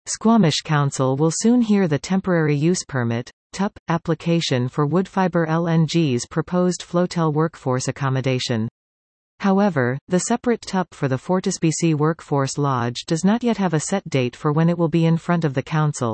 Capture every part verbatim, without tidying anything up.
Squamish Council will soon hear the Temporary Use Permit (T U P) application for Woodfibre L N G's proposed Floatel workforce accommodation. However, the separate T U P for the FortisBC Workforce Lodge does not yet have a set date for when it will be in front of the Council.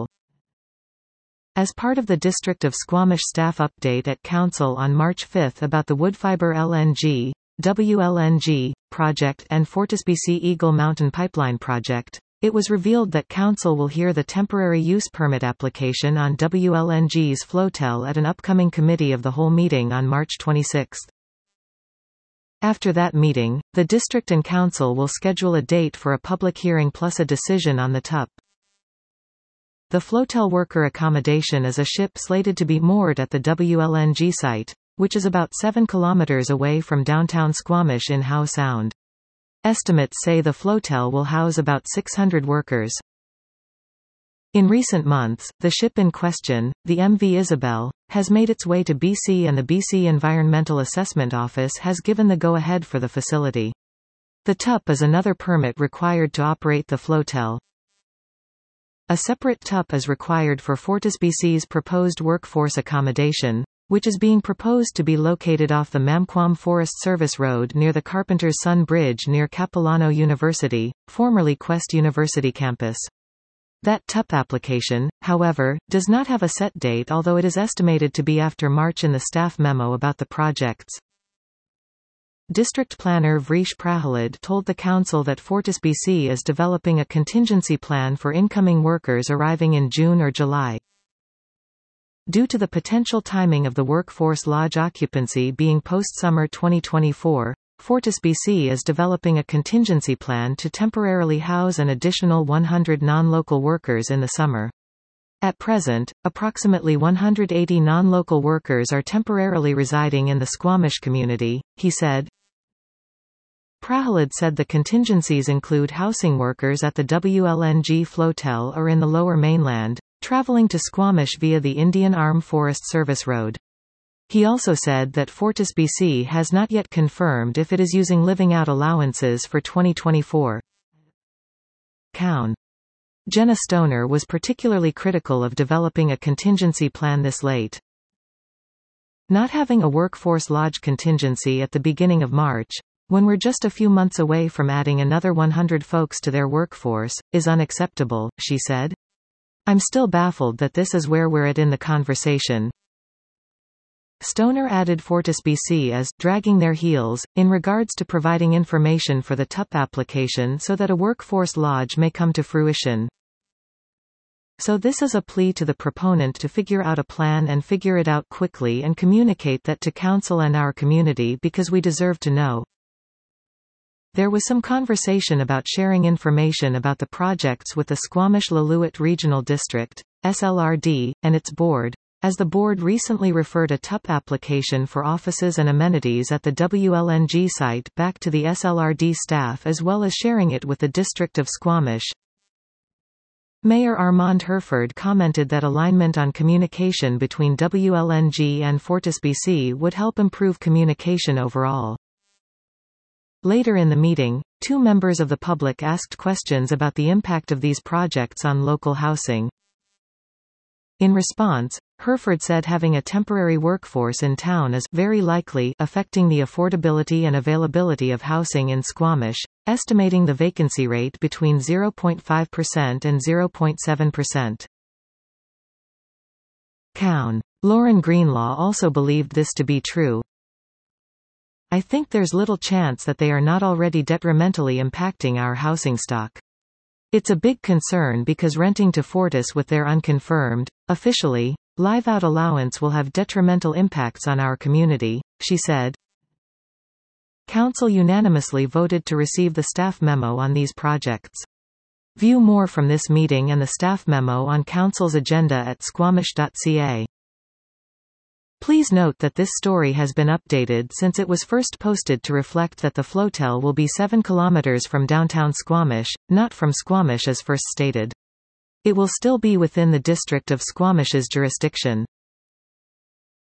As part of the District of Squamish staff update at Council on March fifth about the Woodfibre L N G, W L N G, project and FortisBC Eagle Mountain Pipeline project, it was revealed that Council will hear the temporary use permit application on W L N G's Floatel at an upcoming Committee of the Whole meeting on March twenty-sixth. After that meeting, the District and Council will schedule a date for a public hearing plus a decision on the T U P. The Floatel worker accommodation is a ship slated to be moored at the W L N G site, which is about seven kilometers away from downtown Squamish in Howe Sound. Estimates say the Floatel will house about six hundred workers. In recent months, the ship in question, the M V Isabel, has made its way to B C and the B C Environmental Assessment Office has given the go-ahead for the facility. The T U P is another permit required to operate the Floatel. A separate T U P is required for FortisBC's proposed workforce accommodation, which is being proposed to be located off the Mamquam Forest Service Road near the Carpenter's Sun Bridge near Capilano University, formerly Quest University campus. That T U P application, however, does not have a set date, although it is estimated to be after March in the staff memo about the projects. District Planner Vrish Prahalad told the Council that FortisBC is developing a contingency plan for incoming workers arriving in June or July. Due to the potential timing of the workforce lodge occupancy being post-summer twenty twenty-four, FortisBC is developing a contingency plan to temporarily house an additional one hundred non-local workers in the summer. At present, approximately one hundred eighty non-local workers are temporarily residing in the Squamish community, he said. Prahalad said the contingencies include housing workers at the W L N G Floatel or in the Lower Mainland, traveling to Squamish via the Indian Arm Forest Service Road. He also said that FortisBC has not yet confirmed if it is using living out allowances for twenty twenty-four. Cown. Jenna Stoner was particularly critical of developing a contingency plan this late. Not having a workforce lodge contingency at the beginning of March, when we're just a few months away from adding another one hundred folks to their workforce, is unacceptable, she said. I'm still baffled that this is where we're at in the conversation. Stoner added FortisBC is dragging their heels, in regards to providing information for the T U P application so that a workforce lodge may come to fruition. So this is a plea to the proponent to figure out a plan and figure it out quickly and communicate that to Council and our community because we deserve to know. There was some conversation about sharing information about the projects with the Squamish-Lillooet Regional District, S L R D, and its board, as the board recently referred a T U P application for offices and amenities at the W L N G site back to the S L R D staff as well as sharing it with the District of Squamish. Mayor Armand Herford commented that alignment on communication between W L N G and FortisBC would help improve communication overall. Later in the meeting, two members of the public asked questions about the impact of these projects on local housing. In response, Herford said having a temporary workforce in town is very likely affecting the affordability and availability of housing in Squamish, estimating the vacancy rate between zero point five percent and zero point seven percent. Cown. Lauren Greenlaw also believed this to be true. I think there's little chance that they are not already detrimentally impacting our housing stock. It's a big concern because renting to Fortis with their unconfirmed, officially, live-out allowance will have detrimental impacts on our community, she said. Council unanimously voted to receive the staff memo on these projects. View more from this meeting and the staff memo on Council's agenda at squamish dot c a. Please note that this story has been updated since it was first posted to reflect that the Floatel will be seven kilometers from downtown Squamish, not from Squamish as first stated. It will still be within the District of Squamish's jurisdiction.